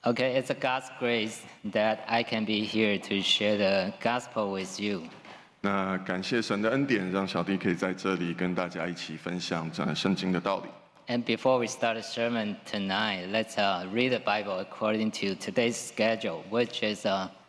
Okay, it's a God's grace that I can be here to share the gospel with you. 那感谢神的恩典，让小弟可以在这里跟大家一起分享圣经的道理。 And before we start the sermon tonight, let's read the Bible according to today's schedule, which is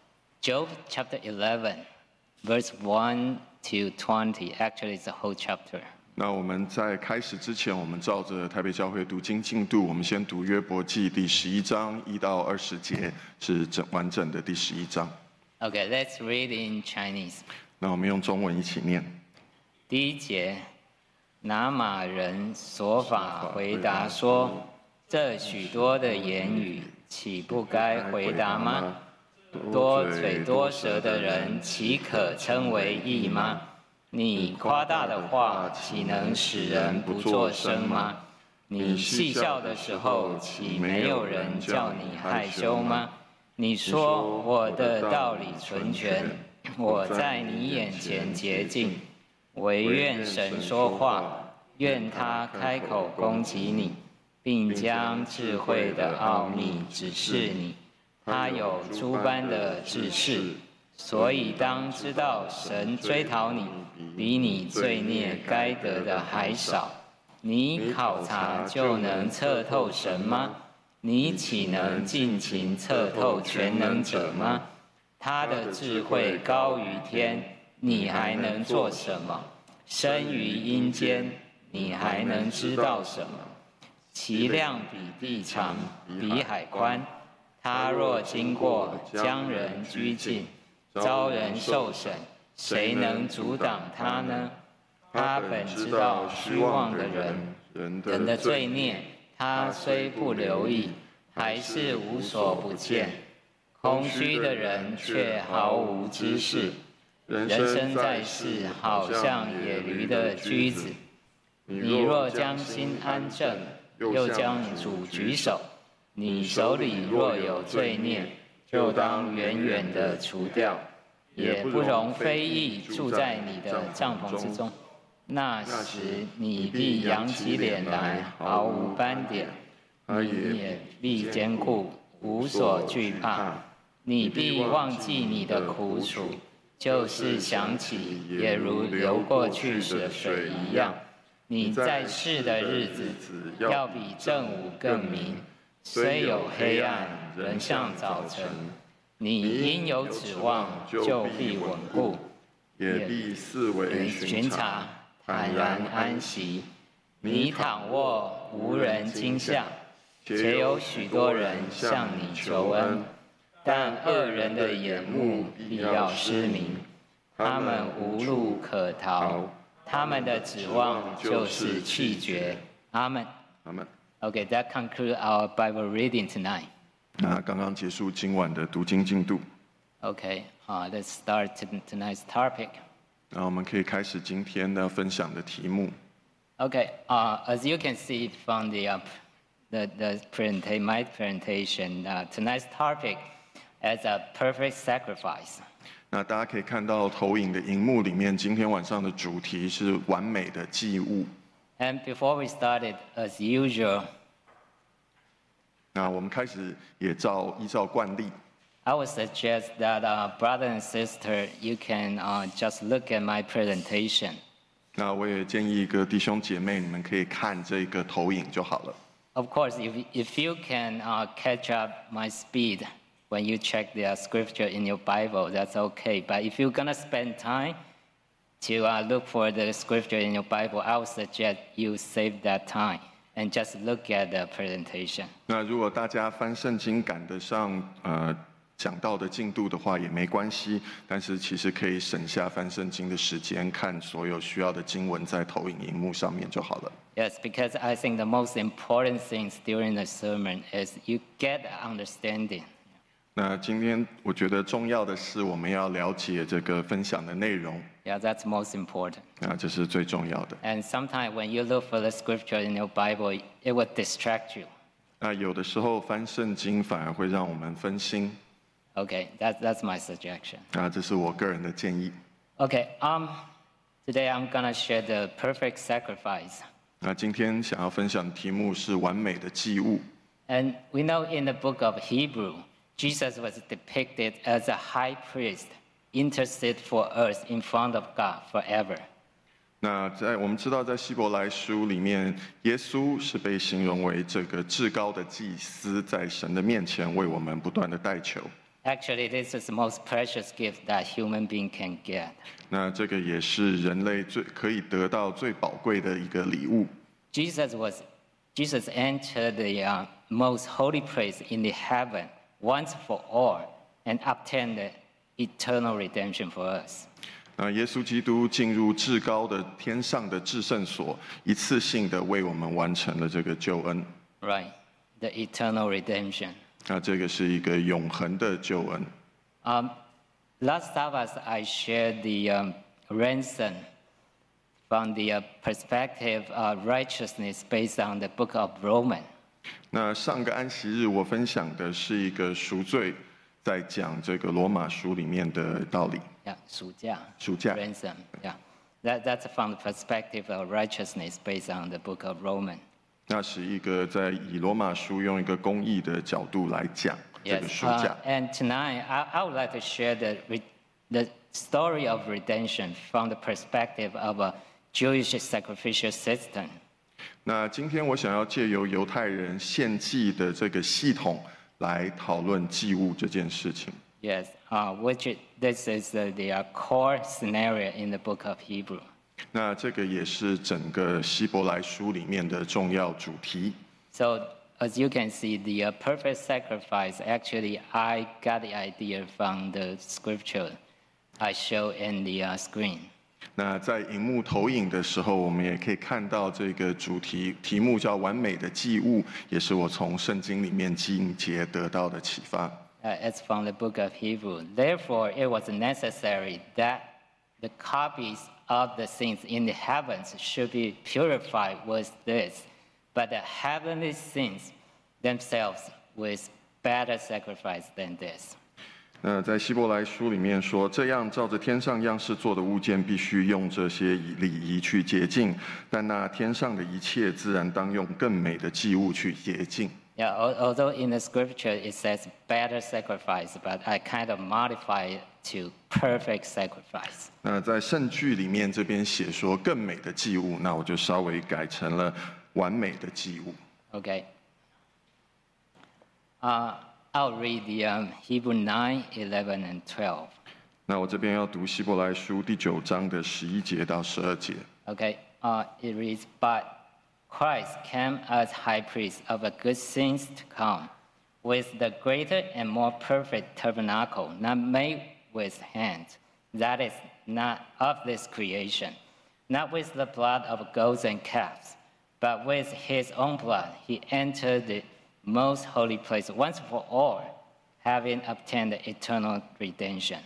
Job chapter 11, verse 1 to 20. Actually, it's the whole chapter. 那我们在开始之前，我们照着台北教会读经进度，我们先读约伯记第11章1到20节，是完整的第11章。 Okay, let's read in Chinese. 那我们用中文一起念。 第一节，拿玛人所法回答说：“这许多的言语，岂不该回答吗？多嘴多舌的人，岂可称为义吗？你夸大的话，岂能使人不作声吗？你戏笑的时候，岂没有人叫你害羞吗？你说我的道理纯全，我在你眼前洁净，惟愿神说话，愿他开口攻击你，并将智慧的奥秘指示你。他有诸般的知识，所以当知道神追讨你，比你罪孽该得的还少。你考察就能测透神吗？你岂能尽情测透全能者吗？他的智慧高于天，你还能做什么？生于阴间，你还能知道什么？其量比地长，比海宽。他若经过，将人拘禁，遭人受审，谁能阻挡他呢？他本知道虚妄的人的罪孽，他虽不留意，还是无所不见。空虚的人却毫无知识。人生在世，好像野驴的驹子。你若将心安正，又将主举手，你手里若有罪孽，就当远远地除掉，也不容非义住在你的帐篷之中。那时你必扬起脸来，毫无斑点；你也必坚固，无所惧怕。你必忘记你的苦楚，就是想起，也如流过去的水一样。你在世的日子，要比正午更明。虽有黑暗，仍像早晨。你因有指望，就必稳固， 也必四围巡查， 坦然安息。你躺卧，无人惊吓，且有许多人向你求恩。但恶人的眼目必要失明，他们无路可逃，他们的指望就是气绝。阿们。 阿们。 Okay, that concludes our Bible reading tonight. 那刚刚结束今晚的读经进度。 Okay, let's start tonight's topic. 那我们可以开始今天的分享的题目。 Okay, as you can see from my presentation, tonight's topic is a perfect sacrifice. 那大家可以看到投影的荧幕里面，今天晚上的主题是完美的祭物。 And before we started, as usual, 那我们开始也依照惯例。 I would suggest that brother and sister, you can just look at my presentation. 那我也建议各弟兄姐妹，你们可以看这个投影就好了。 Of course, if you can catch up my speed when you check the scripture in your Bible, that's okay. But if you're gonna spend time to look for the scripture in your Bible, I would suggest you save that time and just look at the presentation. 那如果大家翻圣经赶得上讲到的进度的话也没关系，但是其实可以省下翻圣经的时间，看所有需要的经文在投影荧幕上面就好了。 Yes, because I think the most important things during the sermon is you get understanding. 那今天我觉得重要的是我们要了解这个分享的内容。 Yeah, that's most important. 那这是最重要的。 And sometimes when you look for the scripture in your Bible, it will distract you. 那有的时候翻圣经反而会让我们分心。 Okay, that's my suggestion. 那这是我个人的建议。 Okay, today I'm gonna share the perfect sacrifice. 那今天想要分享的题目是完美的祭物。 And we know in the book of Hebrew, Jesus was depicted as a high priest, intercede for us in front of God forever. 那我们知道，在希伯来书里面，耶稣是被形容为这个至高的祭司，在神的面前为我们不断的代求。 Actually, this is the most precious gift that human being can get. 那这个也是人类可以得到最宝贵的一个礼物。 Jesus entered the most holy place in the heaven once for all and obtained the eternal redemption for us. 那耶稣基督进入至高的天上的至圣所，一次性的为我们完成了这个救恩。 Right, the eternal redemption. 那这个是一个永恒的救恩。 Last Sabbath, I shared the ransom from the perspective of righteousness based on the book of Romans. 那上个安息日，我分享的是一个赎罪，在讲这个罗马书里面的道理。 Yeah, 赎价。 赎价。 Ransom. Yeah, that's from the perspective of righteousness based on the book of Romans. 那是一个在以罗马书用一个公义的角度来讲这个赎价。 And tonight I would like to share the story of redemption from the perspective of a Jewish sacrificial system. 那今天我想要借由犹太人献祭的这个系统来讨论祭物这件事情。 Yes, this is the core scenario in the book of Hebrew. 那这个也是整个希伯来书里面的重要主题。 So as you can see, the perfect sacrifice. Actually, I got the idea from the scripture I show in the screen. 那在荧幕投影的时候，我们也可以看到这个题目叫"完美的祭物"，也是我从圣经里面经节得到的启发。 It's from the book of Hebrew. Therefore, it was necessary that the copies of the things in the heavens should be purified with this, but the heavenly things themselves with better sacrifice than this. 那在希伯来书里面说，这样照着天上样式做的物件，必须用这些礼仪去洁净；但那天上的一切，自然当用更美的祭物去洁净。 Yeah, although in the scripture it says better sacrifice, but I kind of modify it to perfect sacrifice. 那在圣句里面这边写说更美的祭物，那我就稍微改成了完美的祭物。 Okay. I'll read the Hebrew 9, 11, and 12. 那我这边要读希伯来书第9章的11节到12节。 Okay. It reads, "But Christ came as high priest of a good things to come, with the greater and more perfect tabernacle, not made with hands, that is not of this creation, not with the blood of goats and calves, but with his own blood he entered the most holy place once for all, having obtained the eternal redemption."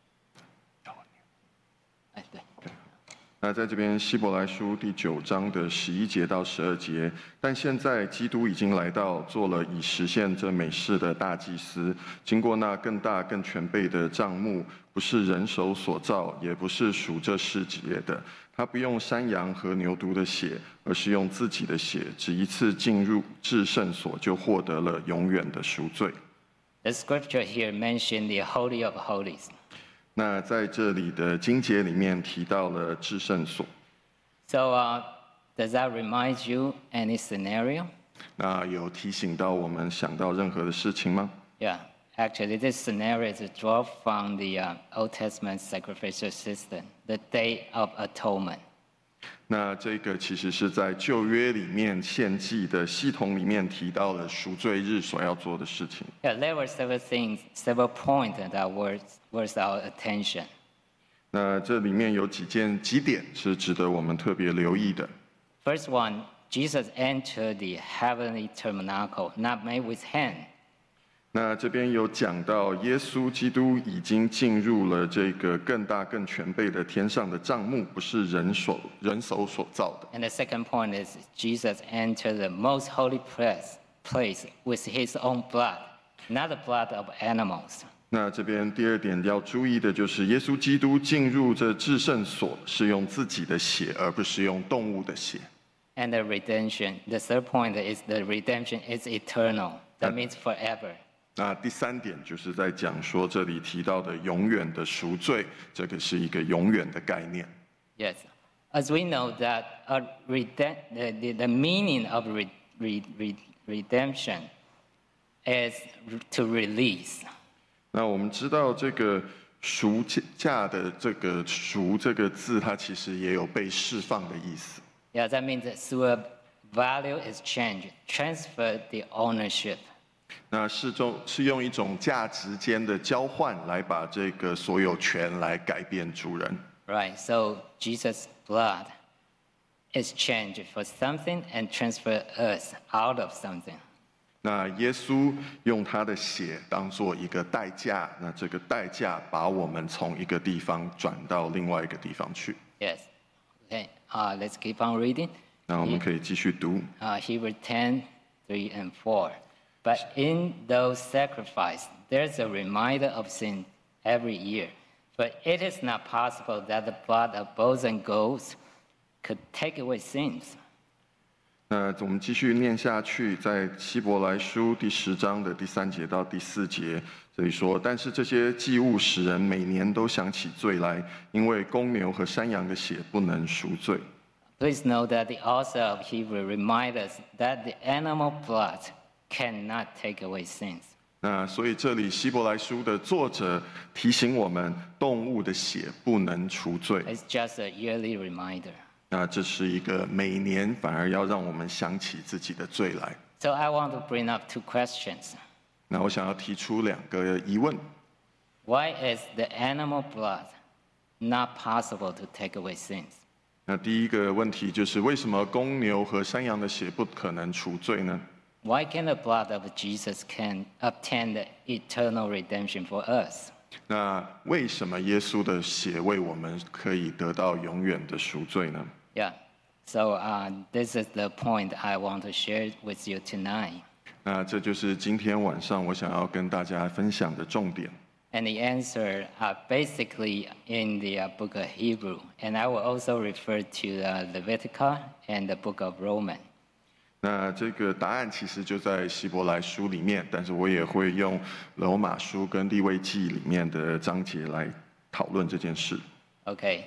那在这边希伯来书第9章的11节到12节，但现在基督已经来到，做了以实现这美事的大祭司，经过那更大更全备的帐幕，不是人手所造，也不是属这世界的。他不用山羊和牛犊的血，而是用自己的血，只一次进入至圣所，就获得了永远的赎罪。 The scripture here mentioned the Holy of Holies. 那在这里的经节里面提到了至圣所。 So, does that remind you any scenario? 那有提醒到我们想到任何的事情吗？ Yeah, actually, this scenario is drawn from the Old Testament sacrificial system, the Day of Atonement. 那这个其实是在旧约里面献祭的系统里面提到了赎罪日所要做的事情。 Yeah, there were several things, several points that worth our attention. 那这里面有几点是值得我们特别留意的。 First one, Jesus entered the heavenly tabernacle, not made with hand. 那这边有讲到耶稣基督已经进入了这个更大更全备的天上的帐幕，不是人手所造的。 And the second point is Jesus entered the most holy place with his own blood, not the blood of animals. 那这边第2点要注意的就是耶稣基督进入这至圣所是用自己的血，而不是用动物的血。 And the redemption, the third point is the redemption is eternal. That means forever. 那第3点就是在讲说，这里提到的永远的赎罪，这个是一个永远的概念。 Yes, as we know that the meaning of redemption is to release. 那我们知道这个赎价的这个赎这个字，它其实也有被释放的意思。 Yeah, that means that through a value exchange, transfer the ownership. 那是用一种价值间的交换来把这个所有权来改变主人。 Right, so Jesus' blood exchanged for something and transfer us out of something. 那耶稣用他的血当做一个代价，那这个代价把我们从一个地方转到另外一个地方去。 Yes. Okay. Let's keep on reading. 那我们可以继续读。 Hebrews 10, 3 and 4. But in those sacrifices, there's a reminder of sin every year. But it is not possible that the blood of bulls and goats could take away sins. 那我们继续念下去，在希伯来书第10章的第3节到第4节，这里说：但是这些祭物使人每年都想起罪来，因为公牛和山羊的血不能赎罪。 Please note that the author of Hebrew reminds us that the animal blood cannot take away sins. 那所以这里希伯来书的作者提醒我们，动物的血不能除罪。 It's just a yearly reminder. 那这是一个每年反而要让我们想起自己的罪来。 So I want to bring up 2 questions. 那我想要提出2个疑问。 Why is the animal blood not possible to take away sins? 那第一个问题就是为什么公牛和山羊的血不可能除罪呢？ Why can the blood of Jesus can obtain the eternal redemption for us? 那为什么耶稣的血为我们可以得到永远的赎罪呢？ Yeah. So this is the point I want to share with you tonight. 那这就是今天晚上我想要跟大家分享的重点。 And the answer are basically in the book of Hebrew. And I will also refer to Leviticus and the book of Romans. 那这个答案其实就在希伯来书里面，但是我也会用罗马书跟利未记里面的章节来讨论这件事。 Okay.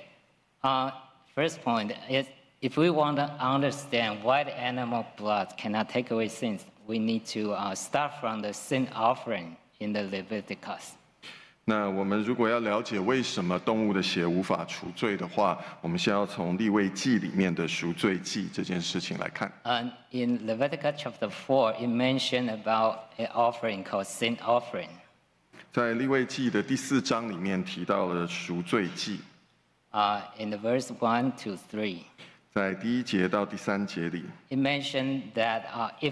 First point is if we want to understand why the animal blood cannot take away sins, we need to start from the sin offering in the Leviticus. 那我们如果要了解为什么动物的血无法除罪的话，我们先要从利未记里面的赎罪记这件事情来看。 In Leviticus chapter 4, it mentioned about an offering called sin offering. 在利未记的第4章里面提到了赎罪记。 In the verse 1 to 3. 在第1节到第3节里。 It mentioned that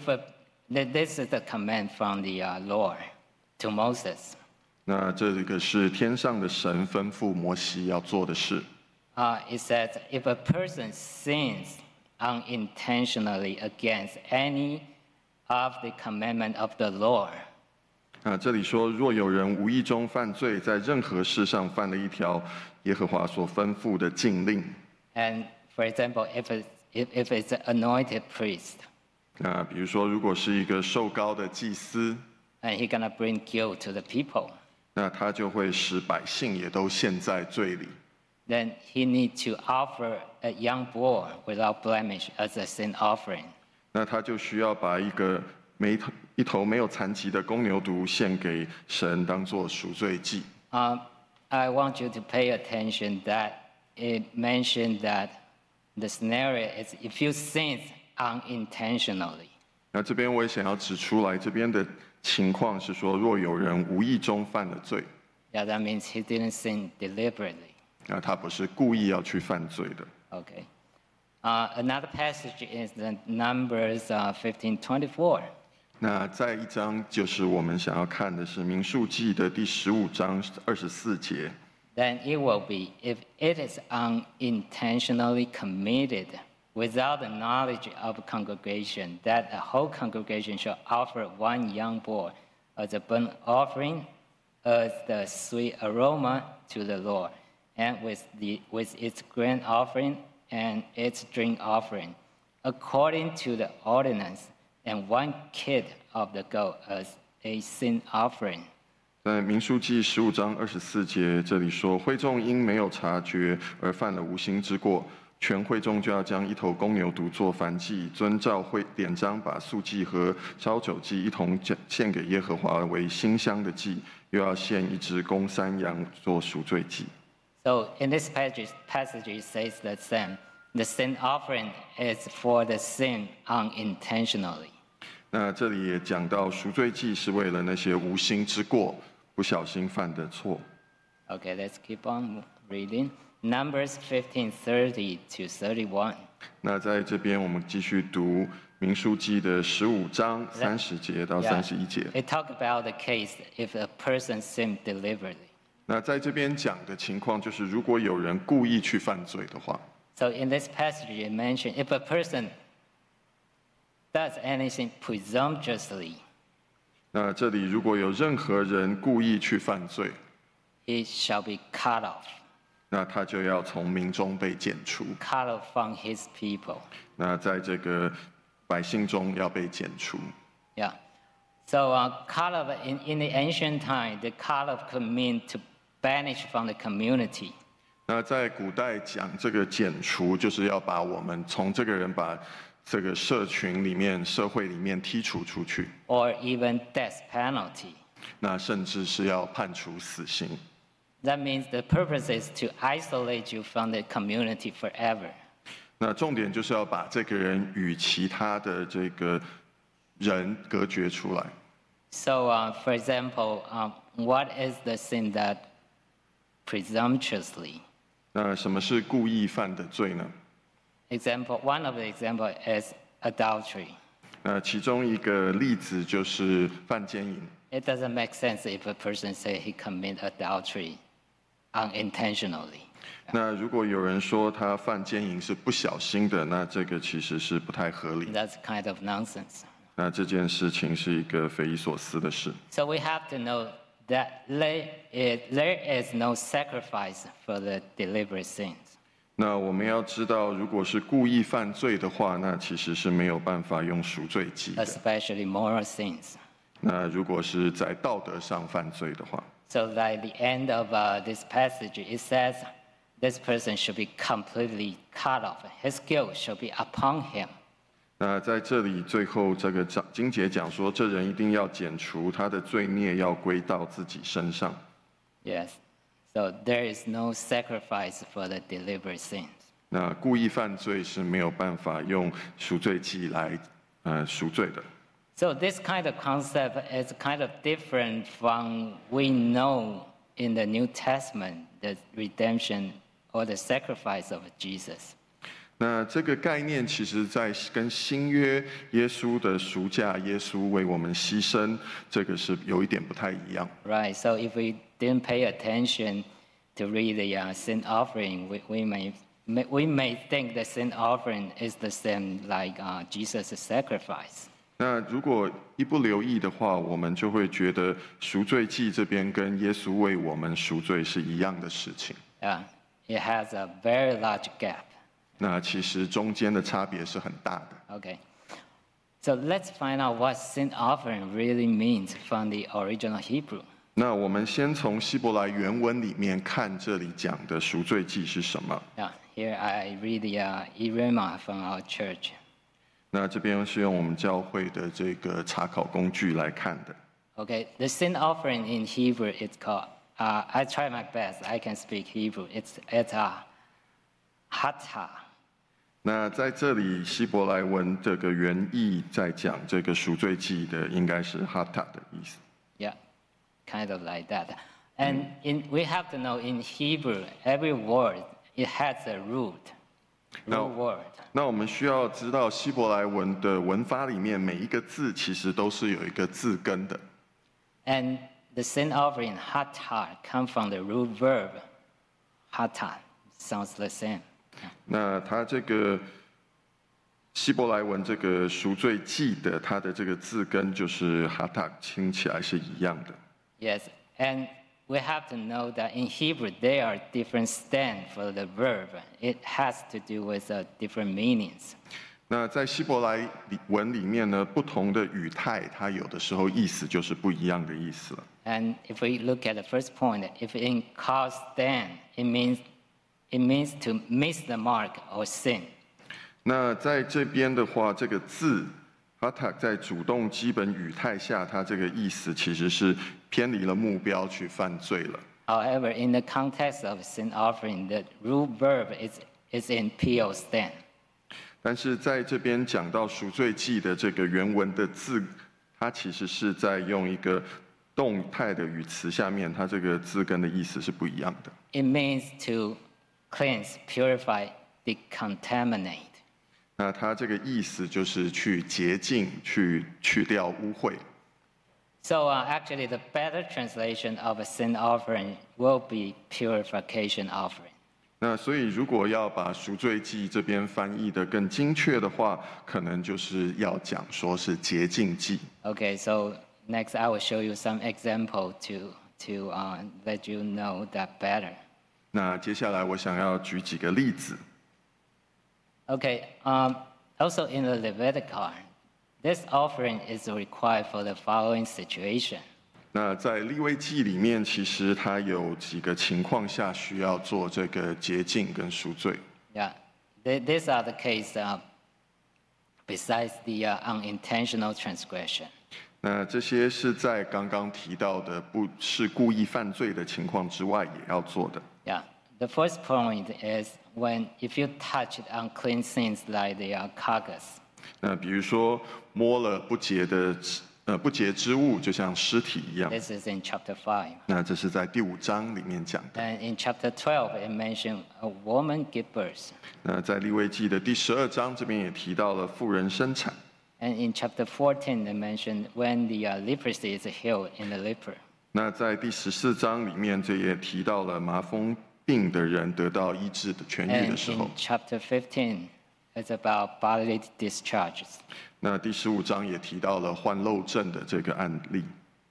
this is a command from the Lord to Moses. 那这个是天上的神吩咐摩西要做的事。 It says, if a person sins unintentionally against any of the commandment of the Lord. 这里说，若有人无意中犯罪，在任何事上犯了一条耶和华所吩咐的禁令。 And for example, if it's an anointed priest. 比如说，如果是一个受膏的祭司。 And he's gonna bring guilt to the people. 那他就会使百姓也都陷在罪里。 Then he needs to offer a young bull without blemish as a sin offering. 那他就需要把一头没有残疾的公牛犊献给神，当作赎罪祭。 I want you to pay attention that it mentioned that the scenario is if you sin unintentionally. 那这边我也想要指出来，这边的情况是说，若有人无意中犯了罪。 Yeah, that means he didn't sin deliberately. 那他不是故意要去犯罪的。 Okay. Another passage is the Numbers 15:24. 那再一章就是我们想要看的是民数记的第15章24节。 Then it will be if it is unintentionally committed without the knowledge of the congregation, that the whole congregation shall offer one young bull as a burnt offering, as the sweet aroma to the Lord, and with its grain offering and its drink offering, according to the ordinance, and one kid of the goat as a sin offering. 在民数记15章24节，这里说，会众因没有察觉而犯了无心之过，全会众就要将一头公牛犊做燔祭，遵照典章把素祭和烧酒祭一同献给耶和华为馨香的祭，又要献一只公山羊做赎罪祭。 So in this passage it says that the sin offering is for the sin unintentionally. 那这里也讲到赎罪祭是为了那些无心之过、不小心犯的错。 Okay, let's keep on reading. Numbers 15:30 to 31. 那在这边我们继续读民数记的15章30节到31节。 It talk about the case if a person sinned deliberately. 那在这边讲的情况就是，如果有人故意去犯罪的话。 So in this passage it mentioned if a person does anything presumptuously, 那这里如果有任何人故意去犯罪， he shall be cut off. 那他就要从民中被剪除。 Cut off from his people. 那在这个百姓中要被剪除。 Yeah. So cut off in the ancient time, the cut off could mean to banish from the community. 那在古代讲这个剪除，就是要把我们从这个人把这个社群里面、社会里面剔除出去。 Or even death penalty. 那甚至是要判处死刑。 That means the purpose is to isolate you from the community forever. 那重点就是要把这个人与其他的这个人隔绝出来。 So, for example, what is the sin that presumptuously? 那什么是故意犯的罪呢？ One of the example is adultery. 那其中一个例子就是犯奸淫。 It doesn't make sense if a person say he commit adultery unintentionally. 那如果有人说他犯奸淫是不小心的，那这个其实是不太合理。 That's kind of nonsense. 那这件事情是一个匪夷所思的事。 So we have to know that there is no sacrifice for the deliberate sins. 那我们要知道，如果是故意犯罪的话，那其实是没有办法用赎罪祭的。 Especially moral sins. 那如果是在道德上犯罪的话， So at the end of this passage, it says this person should be completely cut off. His guilt shall be upon him. 那在这里最后这个经节讲说，这人一定要剪除他的罪孽，要归到自己身上。 Yes. So there is no sacrifice for the deliberate sins. 那故意犯罪是没有办法用赎罪祭来赎罪的。 So this kind of concept is kind of different from we know in the New Testament, the redemption or the sacrifice of Jesus. 那这个概念其实在跟新约耶稣的赎价，耶稣为我们牺牲，这个是有一点不太一样。 Right. So if we didn't pay attention to read the sin offering, we may think the sin offering is the same like Jesus' sacrifice. 那如果一不留意的话，我们就会觉得赎罪祭这边跟耶稣为我们赎罪是一样的事情。 Yeah, it has a very large gap. 那其实中间的差别是很大的。 Okay. So let's find out what sin offering really means from the original Hebrew. 那我们先从希伯来原文里面看这里讲的赎罪祭是什么。 Yeah, here I read the Irema from our church. 那这边是用我们教会的这个查考工具来看的。 Okay, the sin offering in Hebrew it's called. I try my best. I can speak Hebrew. It's hatah. 那在这里希伯来文这个原意在讲这个赎罪祭的，应该是哈塔的意思。 Yeah, kind of like that. And we have to know in Hebrew, every word it has a root word. 那我们需要知道希伯来文的文法里面每一个字其实都是有一个字根的。 And the sin offering hatah come from the root verb hatah. Sounds the same. 那它这个希伯来文这个赎罪祭的，它的这个字根就是哈塔，听起来是一样的。 Yes, and we have to know that in Hebrew there are different stand for the verb. It has to do with different meanings. 那在希伯来文里面呢，不同的语态，它有的时候意思就是不一样的意思了。 And if we look at the first point, if in cause then, it means to miss the mark or sin. 那在这边的话，这个字，它在主动基本语态下，它这个意思其实是偏离了目标去犯罪了。 However, in the context of sin offering, the root verb is in PO stand. 但是在这边讲到赎罪祭的这个原文的字，它其实是在用一个动态的语词下面，它这个字根的意思是不一样的。 It means to cleanse, purify, decontaminate. 那它这个意思就是去洁净、去掉污秽。 So actually, the better translation of a sin offering will be purification offering. 那所以，如果要把赎罪祭这边翻译的更精确的话，可能就是要讲说是洁净祭。 Okay, so next I will show you some example to let you know that better. 那接下来我想要举几个例子。 Okay, also in the Leviticus, this offering is required for the following situation. 那在利未记里面，其实它有几个情况下需要做这个洁净跟赎罪。 Yeah, these are the case besides the unintentional transgression. 那这些是在刚刚提到的不是故意犯罪的情况之外，也要做的。 Yeah, the first point is if you touch unclean things like the carcass. 那比如说摸了不洁之物，就像尸体一样。 This is in chapter 5. 那这是在第5章里面讲的。 And in chapter 12, it mentioned a woman give birth. 那在利未记的第12章这边也提到了妇人生产。 And in chapter 14, it mentioned when the leprosy is healed in the leper. 那在第14章里面，这也提到了麻风病的人得到医治的痊愈的 And 时候 in。chapter 15, it's about bodily discharges. 那第15章也提到了患漏症的这个案例。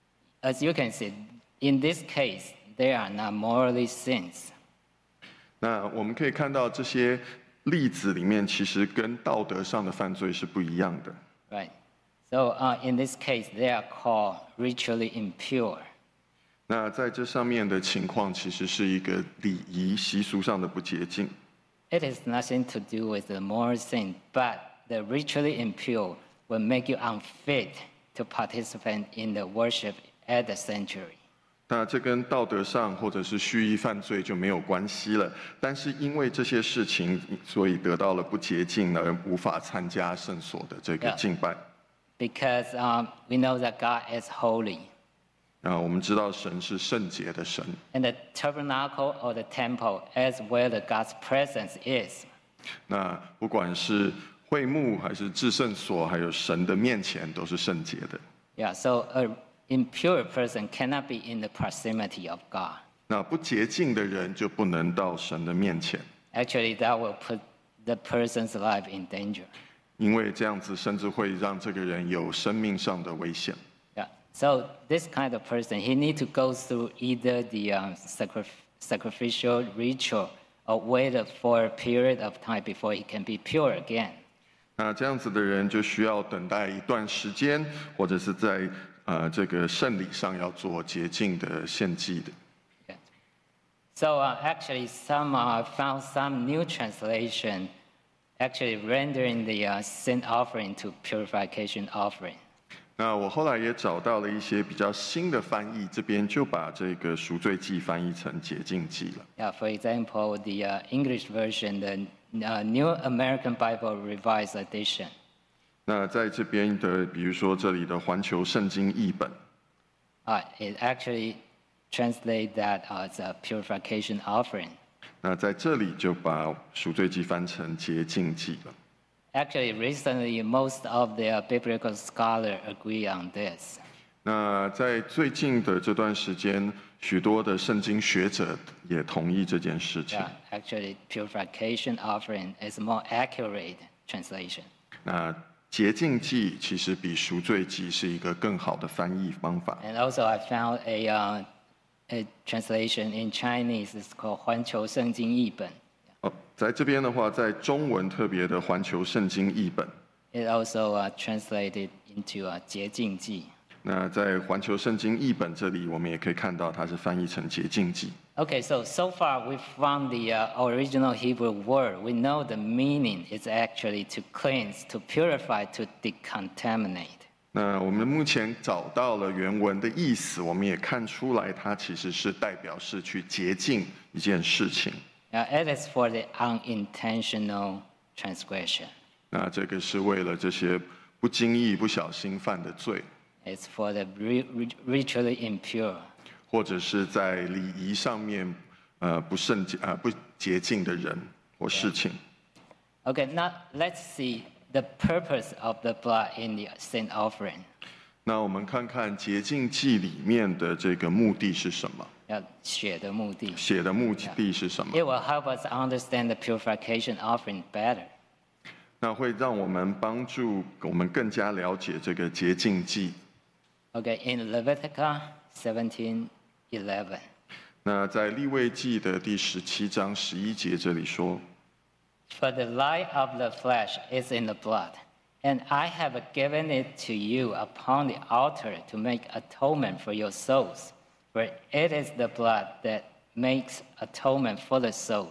As you can see, in this case, there are not morally sins. 那我们可以看到这些例子里面，其实跟道德上的犯罪是不一样的。 Right. So in this case, they are called ritually impure. 那在这上面的情况，其实是一个礼仪习俗上的不洁净。 It has nothing to do with the moral sin, but the ritually impure will make you unfit to participate in the worship at the sanctuary. 那这跟道德上或者是蓄意犯罪就没有关系了。但是因为这些事情，所以得到了不洁净而无法参加圣所的这个敬拜。 Because we know that God is holy. 我们知道神是圣洁的神。 And the tabernacle or the temple is where the God's presence is. 那不管是会幕还是至圣所，还有神的面前，都是圣洁的。 Yeah, so an impure person cannot be in the proximity of God. 那不洁净的人就不能到神的面前， Actually, that will put the person's life in danger. 因为这样子甚至会让这个人有生命上的危险。 Yeah. So this kind of person, he need to go through either the sacrificial ritual or wait for a period of time before he can be pure again. 那这样子的人就需要等待一段时间，或者是在这个圣礼上要做洁净的献祭的。 Yeah. So actually, found some new translation actually rendering the sin offering to purification offering. 那我后来也找到了一些比较新的翻译，这边就把这个赎罪祭翻译成洁净祭了。 Yeah, for example, the English version, the New American Bible Revised Edition. 那在这边的，比如说这里的环球圣经译本， It actually translates that as a purification offering. 那在这里就把赎罪祭翻成洁净祭了。 Actually, recently, most of the biblical scholars agree on this. 那在最近的这段时间，许多的圣经学者也同意这件事情。 Yeah, actually, purification offering is a more accurate translation. 那洁净祭其实比赎罪祭是一个更好的翻译方法。 And also, I found a translation in Chinese. It's called 环球圣经译本. 在这边的话，在中文特别的环球圣经译本， It also translated into 洁净记。 那在环球圣经译本这里，我们也可以看到它是翻译成洁净记。 Okay, so far we found the original Hebrew word. We know the meaning is actually to cleanse, to purify, to decontaminate. 那我们目前找到了原文的意思，我们也看出来，它其实是代表是去洁净一件事情。 It is for the unintentional transgression. 那这个是为了这些不经意、不小心犯的罪， It's for the ritually impure. 或者是在礼仪上面不洁净的人或事情。 Okay, now let's see the purpose of the blood in the sin offering. 那我们看看洁净祭里面的这个目的是什么？ 血的目的。 血的目的是什么？ It will help us understand the purification offering better. 那会让我们帮助我们更加了解这个洁净祭。 Okay, in Leviticus 17:11. 那在利未记的第17章11节这里说 For the life of the flesh is in the blood, and I have given it to you upon the altar to make atonement for your souls. For it is the blood that makes atonement for the soul.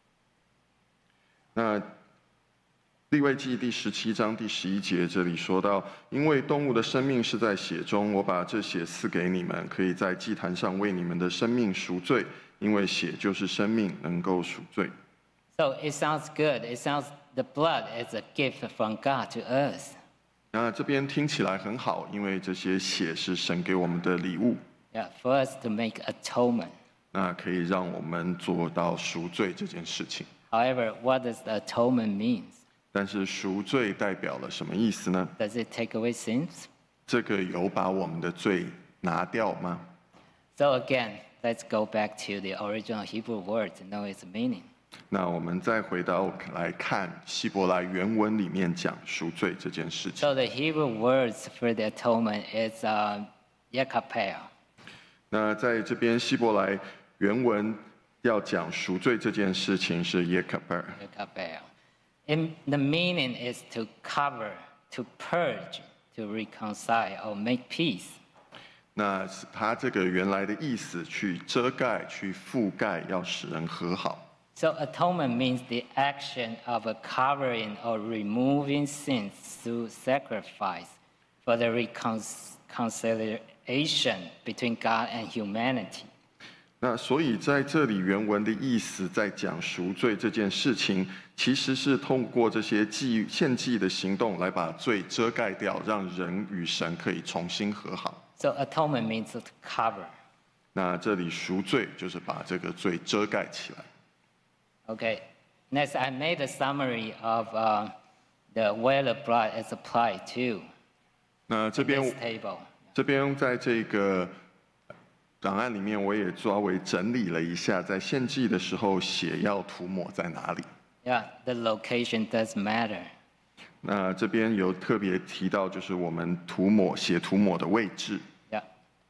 那利未记第17章第11节这里说到，因为动物的生命是在血中，我把这血赐给你们，可以在祭坛上为你们的生命赎罪，因为血就是生命，能够赎罪。 So it sounds good. It sounds the blood is a gift from God to us. 那这边听起来很好，因为这些血是神给我们的礼物， Yeah, for us to make atonement. 那可以让我们做到赎罪这件事情。 However, what does the atonement mean? 但是赎罪代表了什么意思呢？ Does it take away sins? 这个有把我们的罪拿掉吗？ So again, let's go back to the original Hebrew word to know its meaning. 那我们再回到来看希伯来原文里面讲赎罪这件事情。 So the Hebrew words for the atonement is yekapel. 那在这边希伯来原文要讲赎罪这件事情是耶卡贝尔。 Yekapel. And the meaning is to cover, to purge, to reconcile, or make peace. 那它这个原来的意思，去遮盖、去覆盖，要使人和好。 So atonement means the action of covering or removing sins through sacrifice for the reconciliation between God and humanity. 那所以在这里原文的意思，在讲赎罪这件事情，其实是通过这些献祭的行动来把罪遮盖掉，让人与神可以重新和好。 So atonement means to cover. 那这里赎罪就是把这个罪遮盖起来。 Okay. Next, I made a summary of the where the blood is applied to 那这 in 边 this table. 在这个档案里面，我也稍微整理了一下，在献祭的时候，血要涂抹在哪里。 Yeah, the location does matter. 那这边有特别提到，就是我们血涂抹的位置。 Yeah.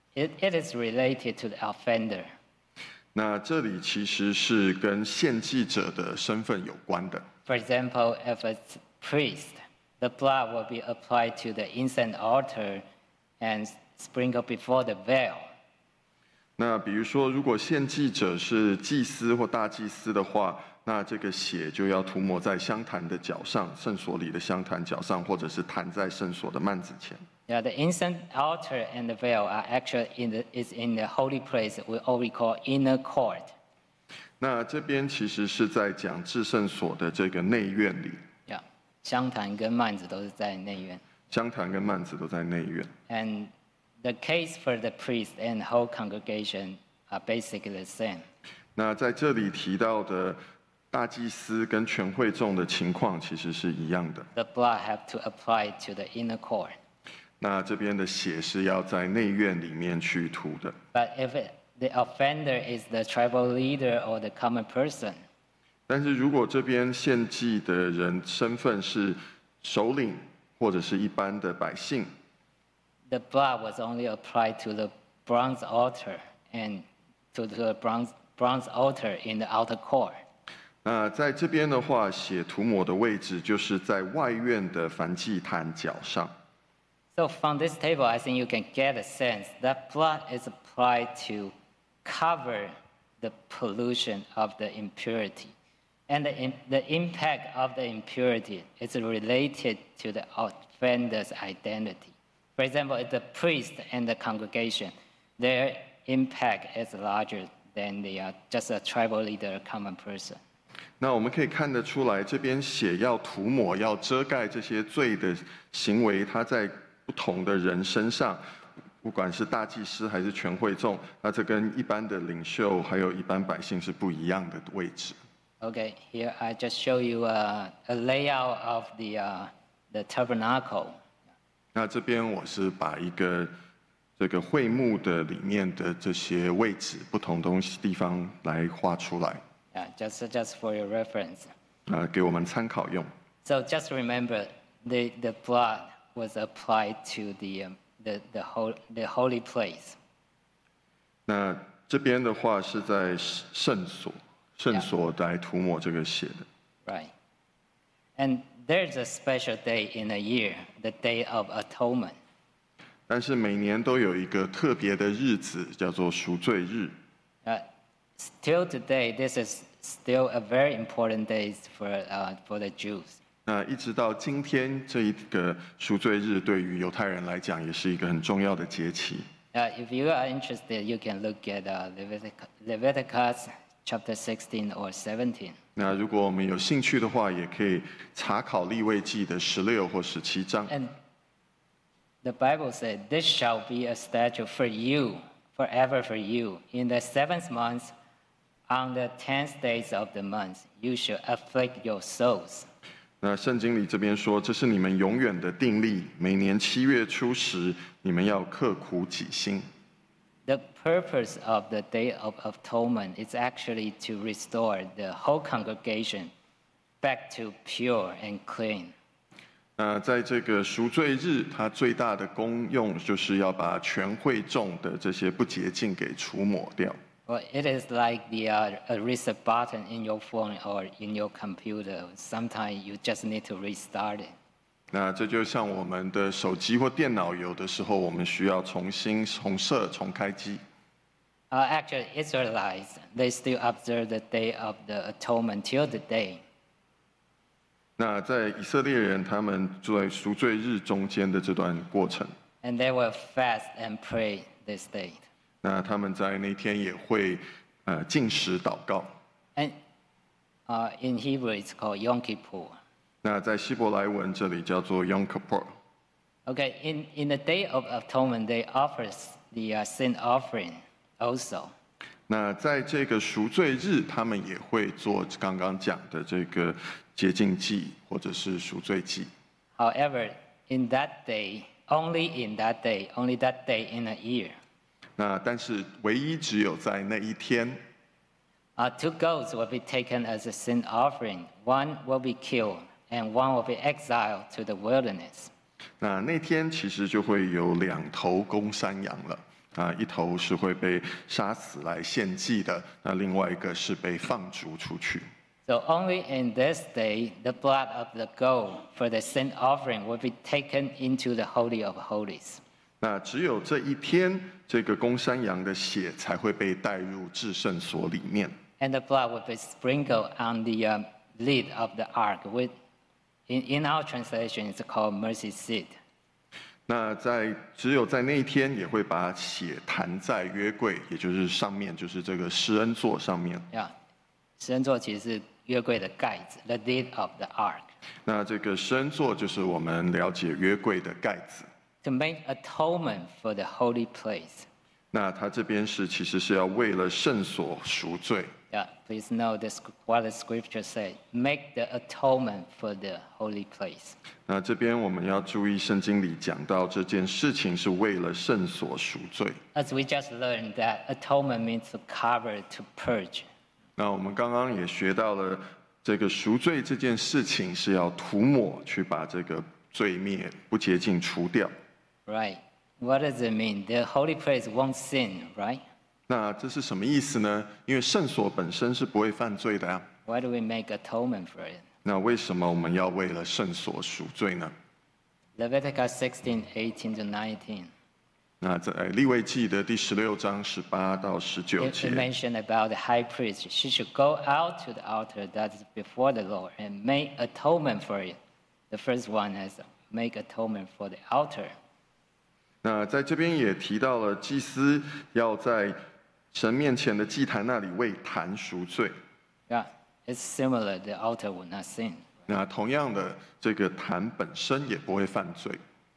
It is related to the offender. 那这里其实是跟献祭者的身份有关的。 For example, if it's priest, the blood will be applied to the incense altar and sprinkled before the veil. 那比如说，如果献祭者是祭司或大祭司的话，那这个血就要涂抹在香坛的脚上，圣所里的香坛脚上，或者是弹在圣所的幔子前。 Yeah, the incense altar and the veil are actually is in the holy place we call inner court. 那这边其实是在讲至圣所的这个内院里， Yeah, 香坛跟幔子都是在内院。 香坛跟幔子都在内院。 And the case for the priest and whole congregation are basically the same. 那在这里提到的大祭司跟全会众的情况其实是一样的。 The blood have to apply to the inner court. 那这边的血是要在内院里面去涂的。 But if the offender is the tribal leader or the common person, 但是如果这边献祭的人身份是首领或者是一般的百姓， the blood was only applied to the bronze altar and to the bronze altar in the outer court. 那在这边的话，血涂抹的位置就是在外院的燔祭坛角上。 So from this table, I think you can get a sense that blood is applied to cover the pollution of the impurity. And the impact of the impurity is related to the offender's identity. For example, the priest and the congregation, their impact is larger than just a tribal leader, a common person. 那我们可以看得出来，这边血要涂抹、要遮盖这些罪的行为，它在不同的人身上，不管是大祭司还是全会众，那这跟一般的领袖还有一般百姓是不一样的位置。 Okay, here I just show you a layout of the tabernacle. 那这边我是把一个这个会幕的里面的这些位置、不同地方来画出来。 Yeah, just for your reference. 给我们参考用。 So just remember, the blood was applied to the holy place. 那这边的话是在圣所来涂抹这个血的。 Right. And there's a special day in a year, the Day of Atonement. 但是每年都有一个特别的日子，叫做赎罪日。 Still today, this is still a very important day for the Jews. 那一直到今天，这一个赎罪日对于犹太人来讲，也是一个很重要的节期。 If you are interested, you can look at Leviticus chapter 16 or 17. 那如果我们有兴趣的话，也可以查考利未记的16或17章。 And the Bible said, "This shall be a statute for you, forever for you. In the 7th month, on the 10th days of the month, you shall afflict your souls." 那圣经里这边说，这是你们永远的定例，每年7月初时，你们要刻苦己心。 The purpose of the Day of Atonement is actually to restore the whole congregation back to pure and clean. 那在这个赎罪日，它最大的功用就是要把全会众的这些不洁净给除抹掉。 Well, it is like a reset button in your phone or in your computer. Sometimes you just need to restart it. 那这就像我们的手机或电脑，有的时候我们需要重新重设、重开机。 Actually, Israelites, they still observe the Day of the Atonement till today. 那在以色列人他们在赎罪日中间的这段过程， And they will fast and pray this day. 那他们在那天也会禁食祷告。 And in Hebrew, it's called Yom Kippur. 那在希伯来文这里叫做 Yom Kippur。 Okay, in the Day of Atonement, they offer the sin offering also. 那在这个赎罪日，他们也会做刚刚讲的这个洁净祭或者是赎罪祭。 However, in that day, only that day in a year, 那但是唯一只有在那一天， two goats will be taken as a sin offering. One will be killed, and one will be exiled to the wilderness. 那天其实就会有2头公山羊了。一头是会被杀死来献祭的，那另外一个是被放逐出去。 So only in this day, the blood of the goat for the sin offering will be taken into the Holy of Holies. 那只有这一天，这个公山羊的血才会被带入至圣所里面。 And the blood will be sprinkled on the lid of the ark. In our translation, it's called mercy seat. 那只有在那一天，也会把血弹在约柜，也就是上面，就是这个施恩座上面。 Yeah, 施恩座其实是约柜的盖子 ，the lid of the ark. 那这个施恩座就是我们了解约柜的盖子。 To make atonement for the holy place. 那它这边其实是要为了圣所赎罪。 Yeah, please know what the scripture says. Make the atonement for the holy place. 那这边我们要注意，圣经里讲到这件事情是为了圣所赎罪。 As we just learned that atonement means to cover, to purge. 那我们刚刚也学到了，这个赎罪这件事情是要涂抹，去把这个罪孽不洁净除掉。 Right. What does it mean? The holy place won't sin, right? 那这是什么意思呢？因为圣所本身是不会犯罪的呀。 Why do we make atonement for it? 那为什么我们要为了圣所赎罪呢？ Leviticus 16:18 to 19. 那在利未记的第16章18到19 It 节， mentioned about the high priest. She should go out to the altar that is before the Lord and make atonement for it. The first one is make atonement for the altar. 那在这边也提到了祭司要在神面前的祭坛那里为坛赎罪。 Yeah, it's similar. The altar will not sin. 那同样的，这个坛本身也不会犯罪。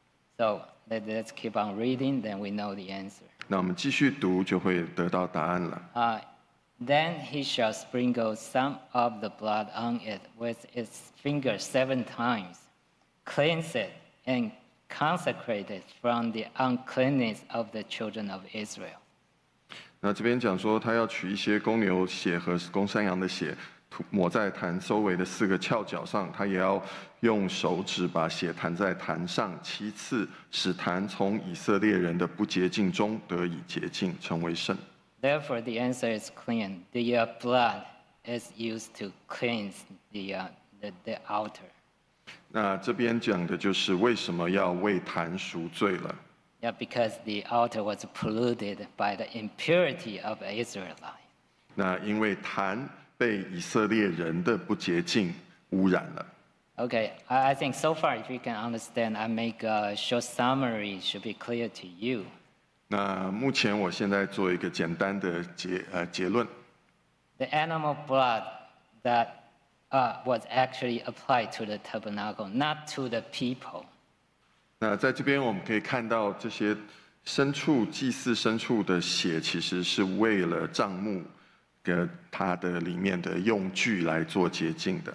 So let's keep on reading, then we know the answer. 那我们继续读，就会得到答案了。 Then he shall sprinkle some of the blood on it with his finger 7 times, cleanse it, and consecrate it from the uncleanness of the children of Israel. 那这边讲说，他要取一些公牛血和公山羊的血，抹在坛周围的4个翘角上，他也要用手指把血弹在坛上7次，使坛从以色列人的不洁净中得以洁净，成为圣。 Therefore, the answer is clean. The blood is used to cleanse the altar. 那这边讲的就是为什么要为坛赎罪了。 Yeah, because the altar was polluted by the impurity of Israelites. 那因为坛被以色列人的不洁净污染了。 Okay, I think so far, if you can understand, I make a short summary, should be clear to you. 那目前我现在做一个简单的结论。 The animal blood that was actually applied to the tabernacle, not to the people. 那在这边我们可以看到，这些牲畜祭祀牲畜的血，其实是为了帐幕跟它的里面的用具来做洁净的。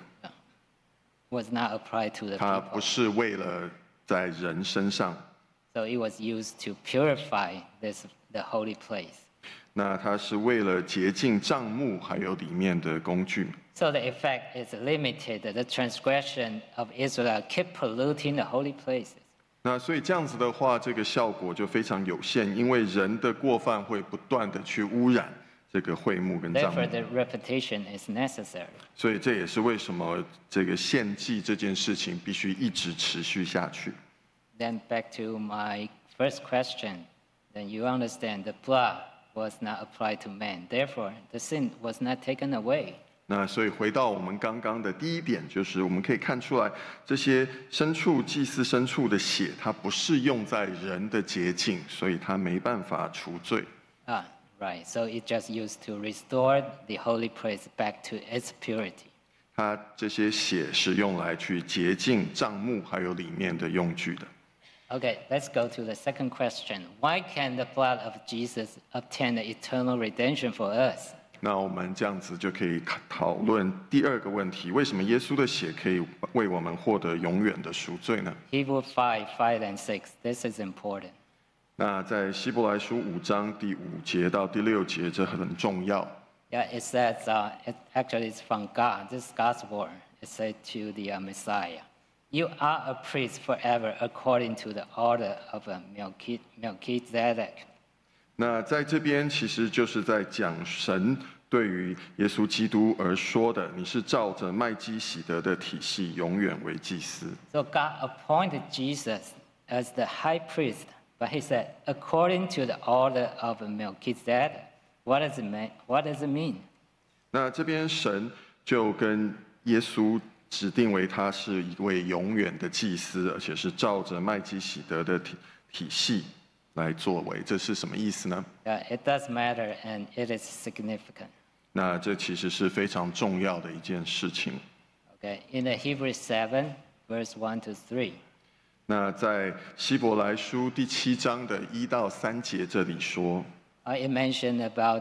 Was not applied to the 它不 people. 是为了在人身上， So it was used to purify the holy place. 那它是为了洁净帐幕还有里面的工具。 So the effect is limited. The transgression of Israel kept polluting the holy places. 那所以这样子的话，这个效果就非常有限，因为人的过犯会不断的去污染这个会幕跟帐幕 Therefore, the repetition is necessary. 所以这也是为什么这个献祭这件事情必须一直持续下去。 Then back to my first question. Then you understand the blood was not applied to man. Therefore, the sin was not taken away. 那所以回到我们刚刚的第一点，就是我们可以看出来，这些牲畜祭祀牲畜的血，它不是用在人的洁净，所以它没办法除罪。 Right. So it just used to restore the holy place back to its purity. 它这些血是用来去洁净帐幕还有里面的用具的。 Okay, let's go to the second question. Why can the blood of Jesus obtain the eternal redemption for us? 那我们这样子就可以讨论第2个问题：为什么耶稣的血可以为我们获得永远的赎罪呢？ Hebrews 5:5 and 6. This is important. 那在希伯来书5章第5节到第6节，这很重要。 Yeah, it says, actually it's from God, this God's word. It said to the Messiah, you are a priest forever according to the order of Melchizedek. 那在这边其实就是在讲神对于耶稣基督而说的，你是照着麦基洗德的体系永远为祭司。 So God appointed Jesus as the high priest, but he said, according to the order of Melchizedek. What does it mean? 那这边神就跟耶稣指定为他是一位永远的祭司，而且是照着麦基洗德的体系来作为，这是什么意思呢？ It does matter and it is significant. 那这其实是非常重要的一件事情。 Okay, in the Hebrews 7, verse 1 to 3. 那在希伯来书第7章的1到3节这里说， It mentioned about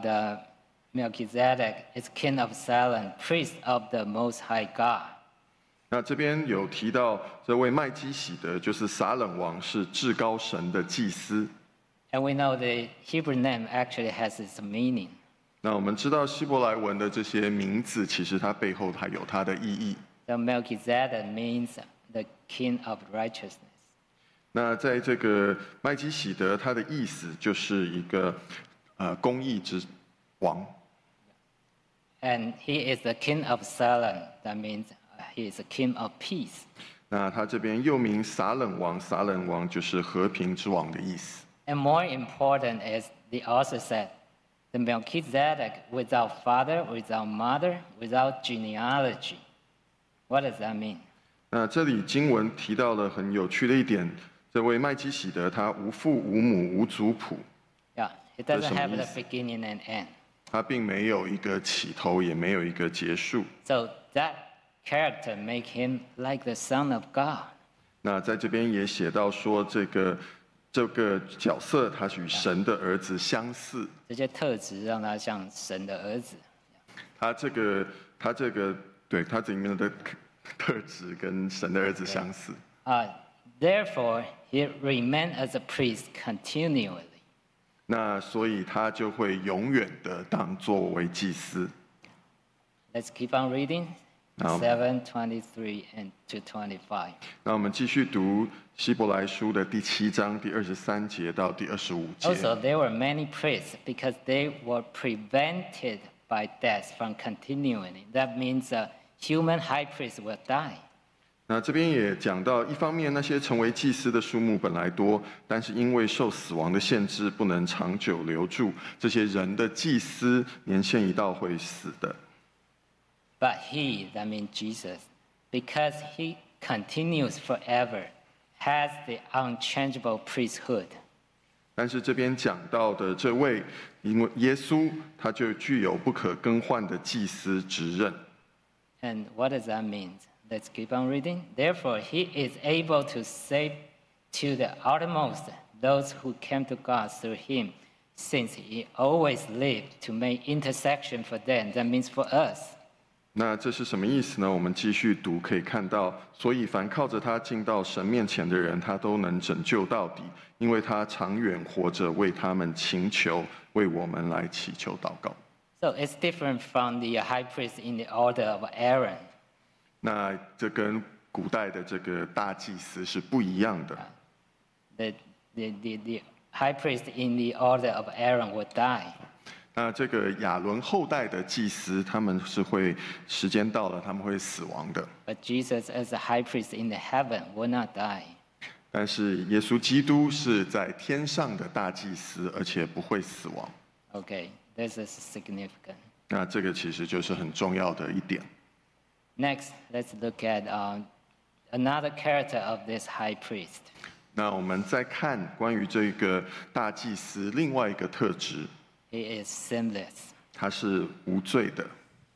Melchizedek is king of Salem, priest of the Most High God. 那这边有提到这位麦基洗德，就是撒冷王，是至高神的祭司。 And we know the Hebrew name actually has its meaning. 那我们知道希伯来文的这些名字，其实它背后它有它的意义。 The Melchizedek means the king of righteousness. 那在这个麦基洗德，它的意思就是一个公义之王。 And he is the king of Salem. That means he is the king of peace. 那他这边又名撒冷王，撒冷王就是和平之王的意思。 And more important is the author said, the Melchizedek without father, without mother, without genealogy. What does that mean? 那这里经文提到了很有趣的一点，这位麦基洗德他无父无母无族谱， Yeah, it doesn't have a beginning and end. 他并没有一个起头，也没有一个结束。 So that character make him like the Son of God. 那在这边也写到说，这个角色他与神的儿子相似。 这些特质让他像神的儿子。 他这个对他这里面的特质跟神的儿子相似。 Therefore, he remained as a priest continually. 那所以他就会永远的当作为祭司。 Let's keep on reading. 7:23 and to 25. 那我们继续读希伯来书的第7章第23节到第25节。 Also, there were many priests because they were prevented by death from continuing. That means a human high priest will die. 那这边也讲到，一方面那些成为祭司的数目本来多，但是因为受死亡的限制，不能长久留住。这些人的祭司年限一到会死的。 But he, that means Jesus, because he continues forever, has the unchangeable priesthood. 但是这边讲到的这位，因为耶稣他就具有不可更换的祭司职任。 And what does that mean? Let's keep on reading. Therefore, he is able to save to the uttermost those who came to God through him, since he always lived to make intercession for them. That means for us. 那这是什么意思呢？我们继续读，可以看到，所以凡靠着他进到神面前的人，他都能拯救到底，因为他长远活着，为他们祈求，为我们来祈求祷告。 So it's different from the high priest in the order of Aaron. 那这跟古代的这个大祭司是不一样的。 The high priest in the order of Aaron would die. 那这个亚伦后代的祭司，他们是会时间到了，他们会死亡的。 But Jesus, as a high priest in the heaven, will not die. 但是耶稣基督是在天上的大祭司，而且不会死亡。 Okay, this is significant. 那这个其实就是很重要的一点。 Next, let's look at another character of this high priest. 那我们再看关于这个大祭司另外一个特质， He is sinless. 他是无罪的。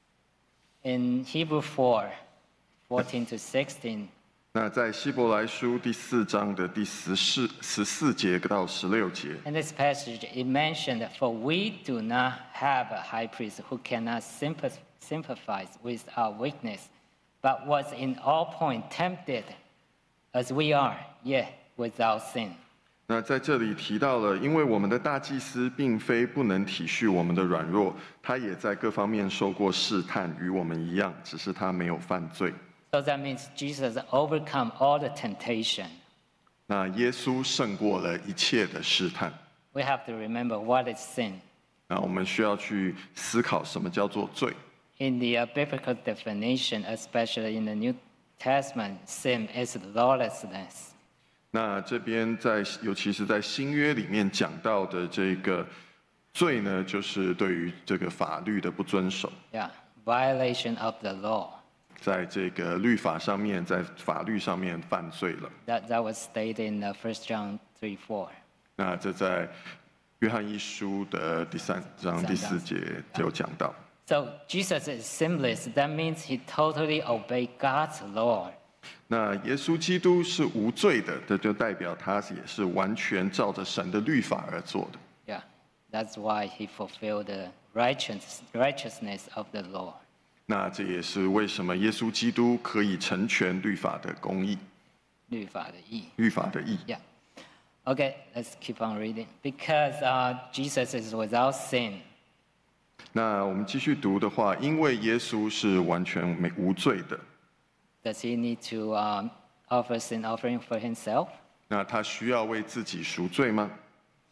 In Hebrew 4:14 to 16, 那在希伯来书第4章的第14节到16节， in this passage, it mentioned, "For we do not have a high priest who cannot sympathize with our weakness, but was in all points tempted as we are, yet without sin." 那在这里提到了，因为我们的大祭司并非不能体恤我们的软弱，他也在各方面受过试探，与我们一样，只是他没有犯罪。 So that means Jesus overcome all the temptation. 那耶稣胜过了一切的试探。 We have to remember what is sin. 那我们需要去思考什么叫做罪。 In the biblical definition, especially in the New Testament, sin is lawlessness. 那这边尤其是在新约里面讲到的这个罪呢，就是对于这个法律的不遵守。 Yeah, violation of the law. 在这个律法上面，在法律上面犯罪了。 That was stated in 1 John 3:4. 那这在约翰一书的第3章第4节就讲到。 So Jesus is sinless. That means he totally obeyed God's law. 那耶稣基督是无罪的，这就代表他也是完全照着神的律法而做的。 Yeah, that's why he fulfilled the righteousness of the law. 那这也是为什么耶稣基督可以成全律法的公义。 律法的义。 律法的义。 Yeah. Okay, let's keep on reading. Because Jesus is without sin. 那我们继续读的话，因为耶稣是完全无罪的。 Does he need to offer sin offering for himself? 那他需要为自己赎罪吗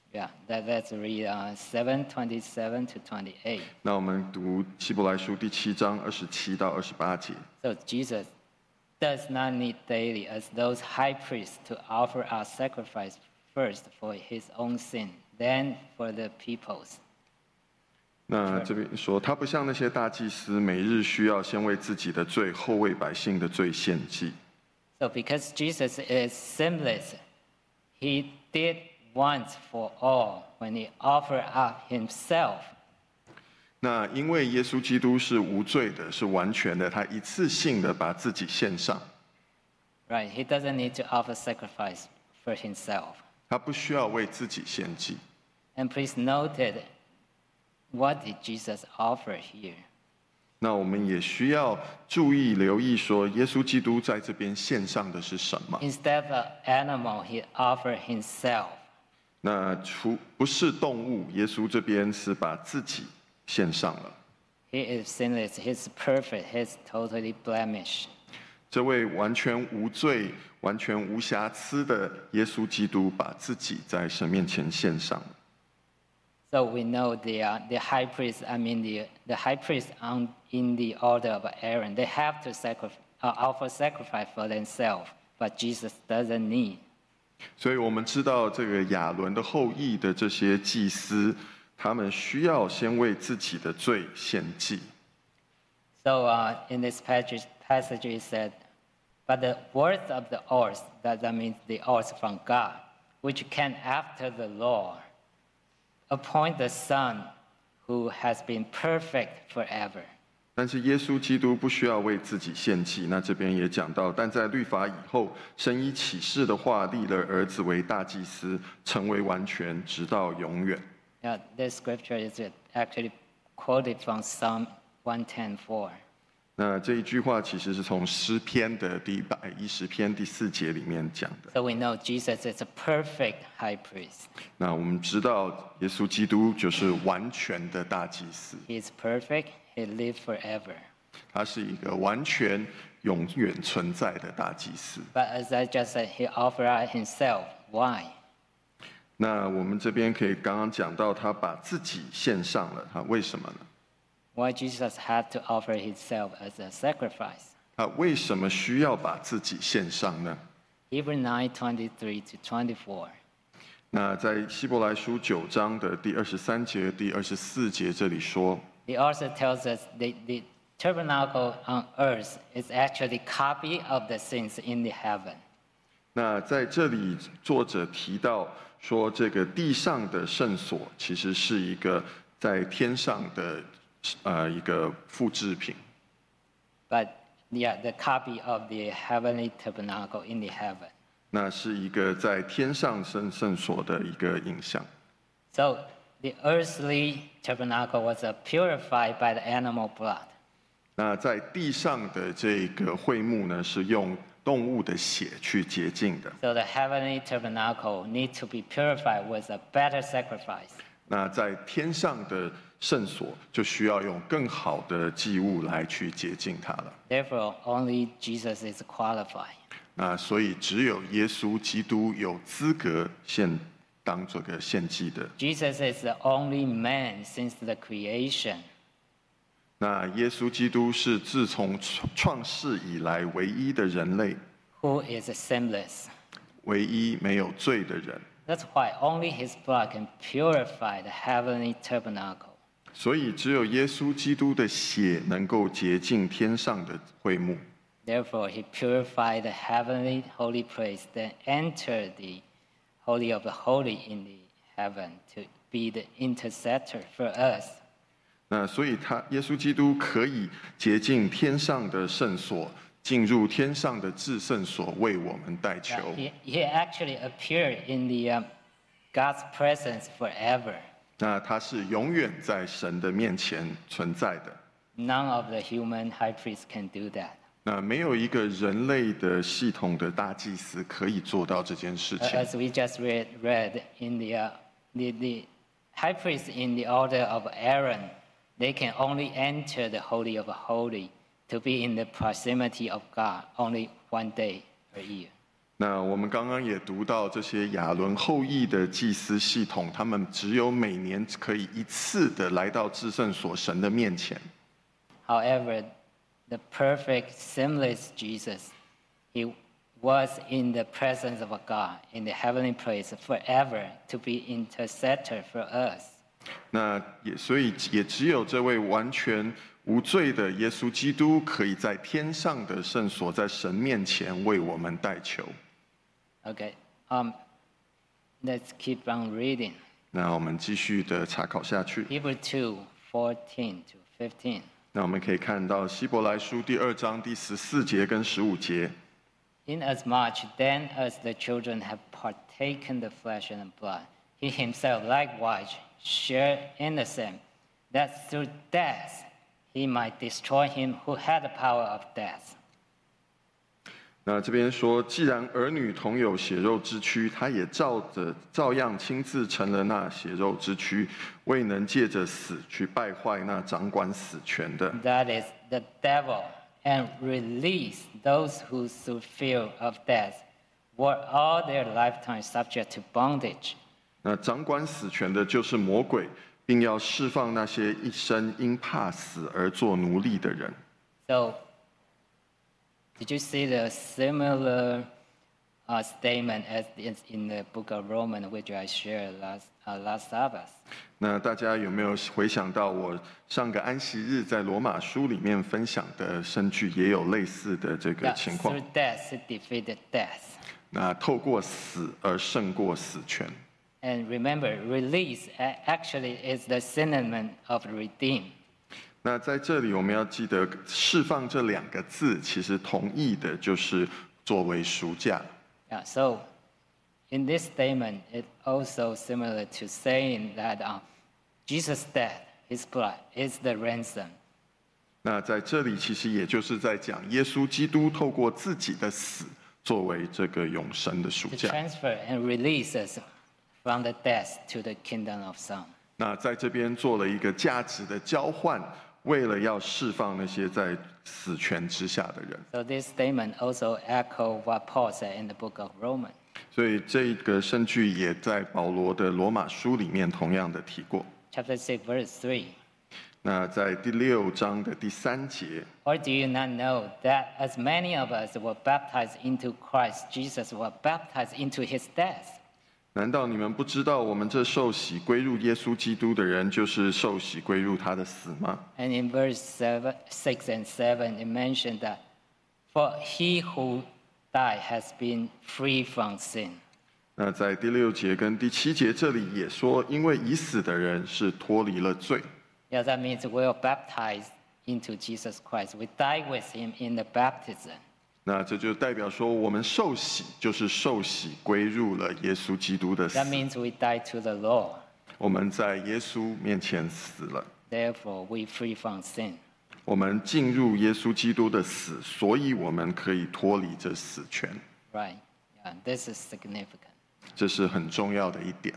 Yeah, let's read 7:27 to 28. 那我们读希伯来书第7章27到28节。 So Jesus does not need daily, as those high priests, to offer a sacrifice first for his own sin, then for the people's. 那这边说，他不像那些大祭司，每日需要先为自己的罪，后为百姓的罪献祭。 So because Jesus is sinless, he did once for all when he offered up himself. 那因为耶稣基督是无罪的，是完全的，他一次性的把自己献上。 Right, he doesn't need to offer sacrifice for himself. 他不需要为自己献祭。 And please note it, what did Jesus offer here? 那我们也需要注意留意说，耶稣基督在这边献上的是什么？ Instead of an animal, he offered himself. 那不是动物，耶稣这边是把自己献上了。 He is sinless, he's perfect, he's totally blemished. 这位完全无罪、完全无瑕疵的耶稣基督，把自己在神面前献上。 So we know the high priest, the high priest in the order of Aaron, they have to offer sacrifice for themselves, but Jesus doesn't need. 所以我们知道，这个亚伦的后裔的这些祭司，他们需要先为自己的罪献祭。 So in this passage it said, but the words of the oath, that means the oath from God, which came after the law, appoint the Son who has been perfect forever. 但是耶稣基督不需要为自己献祭。那这边也讲到，但在律法以后，神以启示的话立了儿子为大祭司，成为完全，直到永远。 Now, this scripture is actually quoted from Psalm 110:4. 那这一句话其实是从诗篇的第110篇第4节里面讲的。 So we know Jesus is a perfect high priest. 那我们知道，耶稣基督就是完全的大祭司， He is perfect. He lives forever. 他是一个完全、永远存在的大祭司。 But as I just said, he offered out himself. Why? 那我们这边可以刚刚讲到，他把自己献上了，他为什么呢？ Why Jesus had to offer himself as a sacrifice? 他为什么需要把自己献上呢？ Hebrews 9:23 to 24. 那在希伯来书9章的第23节、第24节这里说， The author tells us the tabernacle on earth is actually a copy of the sins in the heaven. 那在这里作者提到说，这个地上的圣所其实是一个在天上的一个复制品。 But yeah, the copy of the heavenly tabernacle in the heaven. 那是一个在天上圣所的一个影像。 So the earthly tabernacle was purified by the animal blood. 那在地上的这个会幕呢，是用动物的血去洁净的。 So the heavenly tabernacle needs to be purified with a better sacrifice. 那在天上的圣所就需要用更好的祭物来去洁净它了。 Therefore, only Jesus is qualified. 那所以只有耶稣基督有资格当这个献祭的。 Jesus is the only man since the creation. 那耶稣基督是自从创世以来唯一的人类， Who is sinless. 唯一没有罪的人。 That's why only his blood can purify the heavenly tabernacle. 所以只有耶稣基督的血能够洁净天上的会幕。 Therefore, he purified the heavenly holy place, then entered the holy of the holy in the heaven to be the intercessor for us. 那所以耶稣基督可以洁净天上的圣所，进入天上的至圣所，为我们代求。 He actually appeared in the God's presence forever. 那他是永远在神的面前存在的。 None of the human high priests can do that. 那没有一个人类的系统的大祭司可以做到这件事情。 As we just read in the high priest in the order of Aaron, they can only enter the holy of holy to be in the proximity of God only one day a year. 那我们刚刚也读到这些亚伦后裔的祭司系统，他们只有每年可以一次的来到至圣所神的面前。 However, the perfect, sinless Jesus, he was in the presence of God in the heavenly place forever to be intercessor for us. 那所以也只有这位完全无罪的耶稣基督，可以在天上的圣所，在神面前为我们代求。 Okay, let's keep on reading. 那我们继续的查考下去。 Hebrews 2:14 to 15. 那我们可以看到希伯来书第2章第14节跟15节。 Inasmuch then as the children have partaken the flesh and blood, he himself likewise shared in the same, that through death he might destroy him who had the power of death. 那这边说，既然儿女同有血肉之躯，他也照样亲自成了那血肉之躯，未能借着死去败坏那掌管死权的。 That is the devil, and release those who through fear of death were all their lifetime subject to bondage. 那掌管死权的就是魔鬼，并要释放那些一生因怕死而做奴隶的人。 So, did you see the similar statement as in the book of Romans, which I shared last Sabbath? 那大家有没有回想到我上个安息日在罗马书里面分享的圣句，也有类似的这个 That 情况 through？death he defeated death. 那透过死而胜过死权。 And remember, release actually is the synonym of redeem. 那在这里我们要记得，释放这2个字，其实同义的就是作为赎价。 Yeah, so in this statement, it's also similar to saying that Jesus' death, his blood, is the ransom. 那在这里其实也就是在讲耶稣基督透过自己的死，作为这个永生的赎 To 价。 transfer and release us from the death to the kingdom of Son. 那在这边做了一个价值的交换，为了要释放那些在死权之下的人。 So this statement also echoes what Paul said in the book of Romans. 所以这个圣句也在保罗的罗马书里面同样的提过。 Chapter 6, verse 3. 那在第6章的第3节， Or do you not know that as many of us were baptized into Christ Jesus were baptized into his death? 难道你们不知道，我们这受洗归入耶稣基督的人，就是受洗归入他的死吗？ And in verse 6 and 7, it mentioned that, for he who died has been free from sin. 那在第6节跟第7节这里也说，因为已死的人是脱离了罪。 Yeah, that means we are baptized into Jesus Christ. We die with him in the baptism. 那这就代表说，我们受洗就是受洗归入了耶稣基督的死 That。means we die to the law. 我们在耶稣面前死了， Therefore, we free from sin. 我们进入耶稣基督的死，所以我们可以脱离这死权。 Right. Yeah, this is significant. 这是很重要的一点。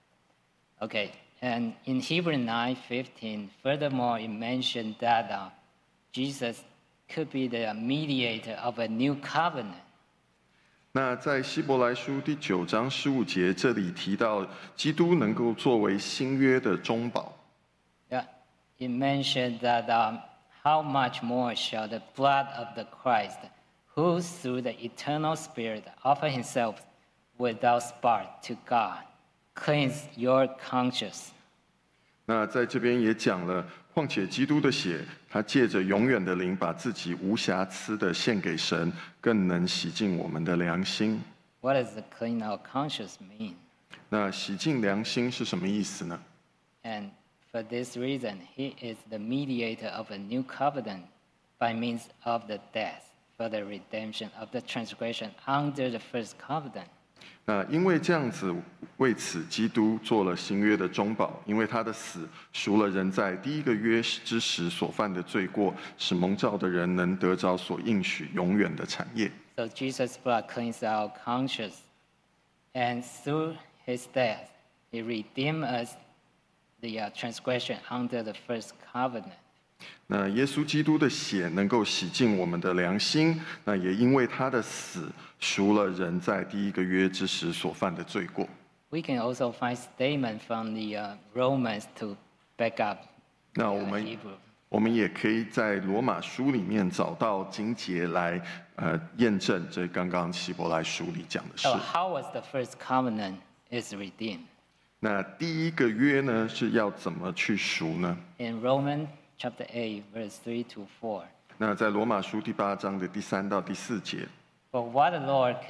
Okay. And in Hebrews 9:15, furthermore, it mentioned that Jesus could be the mediator of a new covenant. 那在希伯来书第9章15节这里提到，基督能够作为新约的中保。 Yeah, it mentioned that how much more shall the blood of the Christ, who through the eternal Spirit offered himself without spot to God, cleanse your conscience. 那在这边也讲了，况且基督的血，他借着永远的灵，把自己无瑕疵的献给神，更能洗净我们的良心。 What does the clean our conscience mean? 那洗净良心是什么意思呢？ And for this reason, he is the mediator of a new covenant by means of the death for the redemption of the transgression under the first covenant. 那因为这样子，为此基督做了新约的中保，因为他的死赎了人在第一个约之时所犯的罪过，使蒙召的人能得着所应许永远的产业。 So Jesus' blood cleans our conscience, and through his death, he redeemed us the transgression under the first covenant. 那耶稣基督的血能够洗净我们的良心，那也因为他的死赎了人在第一个约之时所犯的罪过。 We can also find statement from the Romans to back up 那 the 我们 Hebrew. 我们也可以在罗马书里面找到经节来验证这刚刚希伯来书里讲的事。 So how was the first covenant is redeemed? 那第一个约呢是要怎么去赎呢？ In Romans chapter 8, verse 3 to 4. 那在罗马书第8章的第3到第4节， For what the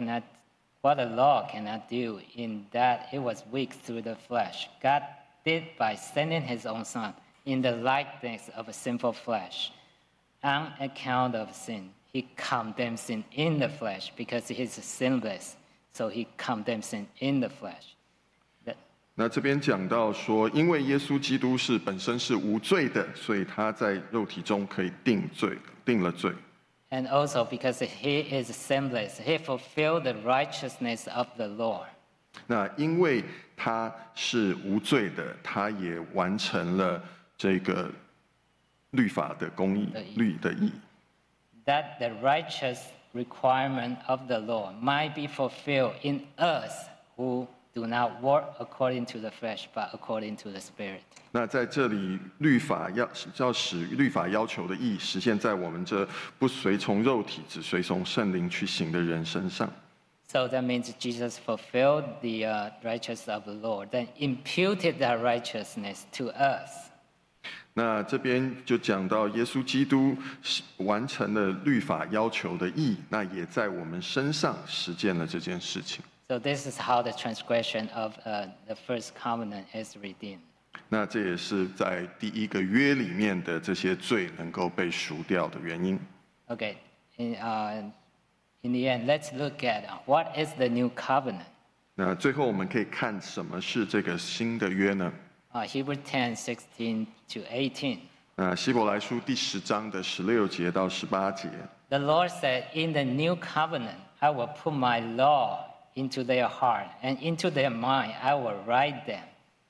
law cannot do, in that it was weak through the flesh, God did by sending his own Son in the likeness of a sinful flesh. On account of sin, he condemned sin in the flesh because he is sinless, so he condemned sin in the flesh. 那这边讲到说，因为耶稣基督是本身是无罪的，所以他在肉体中可以定了罪。 And also because he is sinless, he fulfilled the righteousness of the law. 那因为他是无罪的，他也完成了这个律法的公义，律的义。 That the righteous requirement of the law might be fulfilled in us who do not work according to the flesh, but according to the Spirit. 那在这里，律法要使律法要求的义实现在我们这不随从肉体，只随从圣灵去行的人身上。 So that means Jesus fulfilled the righteousness of the Lord, then imputed that righteousness to us. 那这边就讲到耶稣基督完成了律法要求的义，那也在我们身上实践了这件事情。 So this is how the transgression of the first covenant is redeemed. 那这也是在第一个约里面的这些罪能够被赎掉的原因。 Okay, in the end, let's look at what is the new covenant. 那最后我们可以看什么是这个新的约呢？ Hebrews 10, 16 to 18. 那希伯来书第10章的16节到18节。 The Lord said, in the new covenant, I will put my law into their heart, and into their mind I will write them.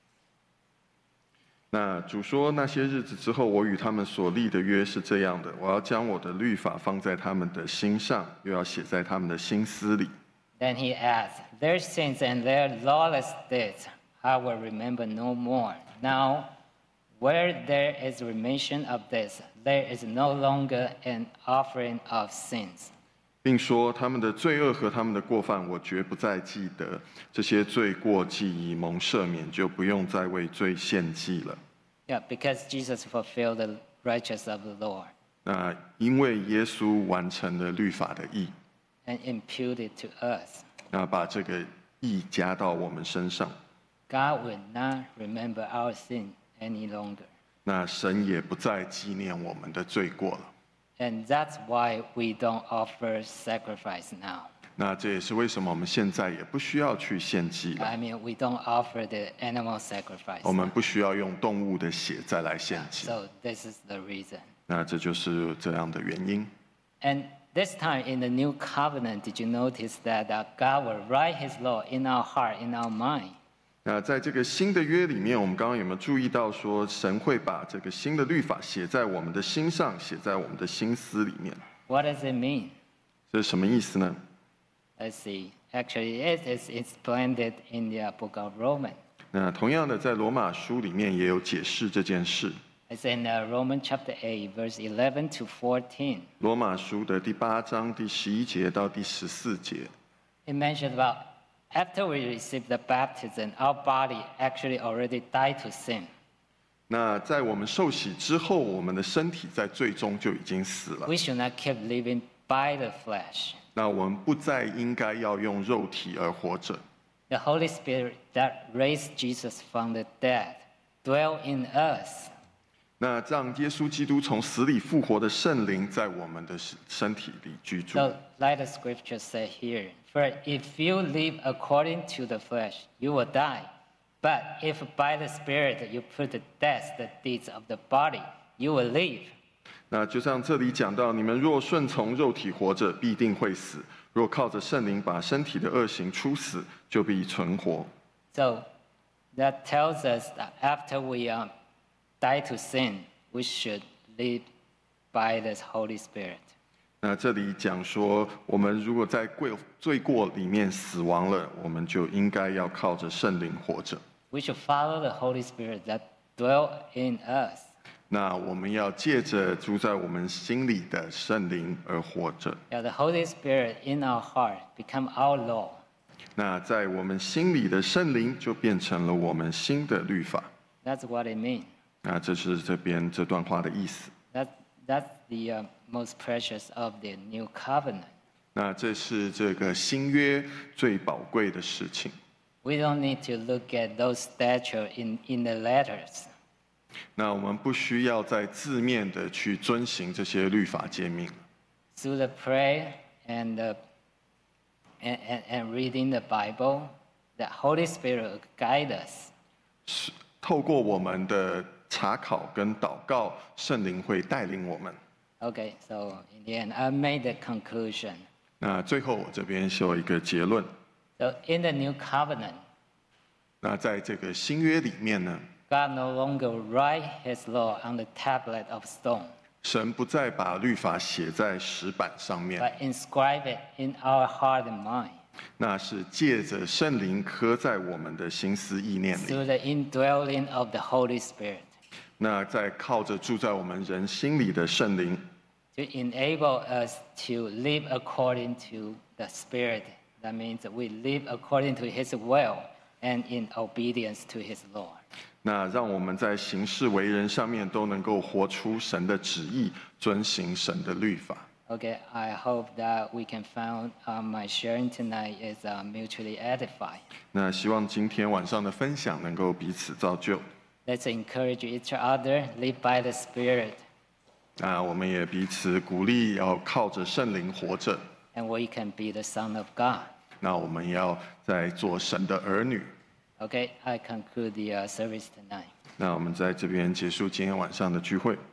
那主说，那些日子之后，我与他们所立的约是这样的：我要将我的律法放在他们的心上，又要写在他们的心思里。 Then he adds, their sins and their lawless deeds I will remember no more. Now, where there is remission of this, there is no longer an offering of sins. 并说他们的罪恶和他们的过犯，我绝不再记得。这些罪过既已蒙赦免，就不用再为罪献祭了。 Yeah, because Jesus fulfilled the righteousness of the Lord 那因为耶稣完成了律法的义， and imputed to us. 那把这个义加到我们身上， God will not remember our sin any longer. 那神也不再纪念我们的罪过了。 And that's why we don't offer sacrifice now. 那这也是为什么我们现在也不需要去献祭了。 I mean, we don't offer the animal sacrifice. 我们不需要用动物的血再来献祭。 So this is the reason. 那这就是这样的原因。 And this time in the new covenant, did you notice that God will write his law in our heart, in our mind? 那在这个新的约里面，我们刚刚有没有注意到说，神会把这个新的律法写在我们的心上，写在我们的心思里面？ What does it mean? 这是什么意思呢？ Let's see. Actually, it is explained in the book of Romans. 那同样的，在罗马书里面也有解释这件事。 It's in Romans chapter 8, verse 11 to 14. 罗马书的第8章第11节到第14节， It mentions about after we receive the baptism, our body actually already died to sin. 那在我们受洗之后，我们的身体在最终就已经死了。 We should not keep living by the flesh. 那我们不再应该要用肉体而活着。 The Holy Spirit that raised Jesus from the dead dwell in us. 那让耶稣基督从死里复活的圣灵在我们的身体里居住。 So, like the scripture say here, for if you live according to the flesh, you will die. But if by the Spirit you put to death the deeds of the body, you will live. 那就像这里讲到，你们若顺从肉体活着，必定会死；若靠着圣灵把身体的恶行处死，就必存活。 So that tells us that after we die to sin, we should live by the Holy Spirit. 那这里讲说，我们如果在罪过里面死亡了，我们就应该要靠着圣灵活着。 We should follow the Holy Spirit that dwell in us. 那我们要借着住在我们心里的圣灵而活着。 Yeah, the Holy Spirit in our heart become our law. 那在我们心里的圣灵就变成了我们新的律法。 That's what it means. 那这是这边这段话的意思。 That's the most precious of the new covenant. 那这是这个新约最宝贵的事情。 We don't need to look at those statutes in the letters. 那我们不需要再字面的去遵行这些律法诫命。 Through the prayer and reading the Bible, the Holy Spirit will guide us. 透过我们的查考跟祷告，圣灵会带领我们。 Okay, so in the end, I made the conclusion. 那最后我这边是有一个结论。 So in the new covenant, 那在这个新约里面呢， God no longer write His law on the tablet of stone, 神不再把律法写在石板上面， but inscribe it in our heart and mind 那是借着圣灵刻在我们的心思意念里。 through the indwelling of the Holy Spirit 那在靠着住在我们人心里的圣灵， to enable us to live according to the Spirit. That means that we live according to His will and in obedience to His law. 那让我们在行事为人上面都能够活出神的旨意，遵行神的律法。 Okay, I hope that we can find my sharing tonight is mutually edifying. 那希望今天晚上的分享能够彼此造就。 Let's encourage each other, live by the Spirit, 那我们也彼此鼓励，要靠着圣灵活着。 and we can be the Son of God. 那我们要在做神的儿女。 Okay, I conclude the service tonight. 那我们在这边结束今天晚上的聚会。